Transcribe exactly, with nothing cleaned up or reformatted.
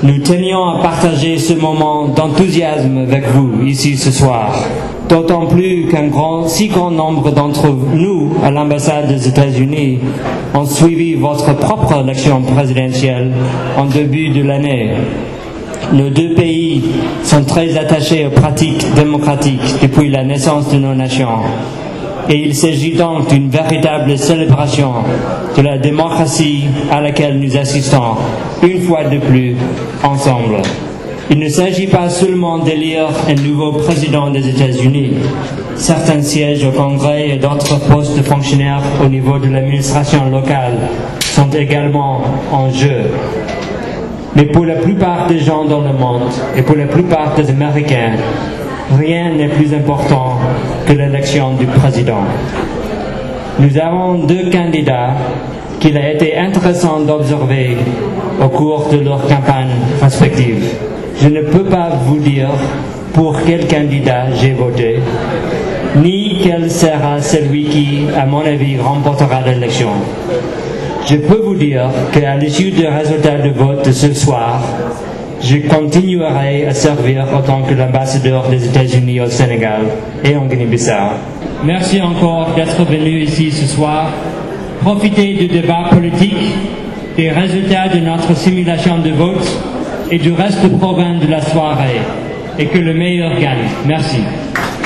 Nous tenions à partager ce moment d'enthousiasme avec vous ici ce soir, d'autant plus qu'un grand, si grand nombre d'entre nous à l'ambassade des États-Unis ont suivi votre propre élection présidentielle en début de l'année. Nos deux pays sont très attachés aux pratiques démocratiques depuis la naissance de nos nations. Et il s'agit donc d'une véritable célébration de la démocratie à laquelle nous assistons, une fois de plus, ensemble. Il ne s'agit pas seulement d'élire un nouveau président des États-Unis. Certains sièges au Congrès et d'autres postes de fonctionnaires au niveau de l'administration locale sont également en jeu. Mais pour la plupart des gens dans le monde et pour la plupart des Américains, rien n'est plus important que l'élection du président. Nous avons deux candidats qu'il a été intéressant d'observer au cours de leur campagne respective. Je ne peux pas vous dire pour quel candidat j'ai voté, ni quel sera celui qui, à mon avis, remportera l'élection. Je peux vous dire qu'à l'issue du résultat de vote de ce soir, je continuerai à servir en tant que l'ambassadeur des États-Unis au Sénégal et en Guinée-Bissau. Merci encore d'être venu ici ce soir. Profitez du débat politique, des résultats de notre simulation de vote et du reste probant de la soirée. Et que le meilleur gagne. Merci.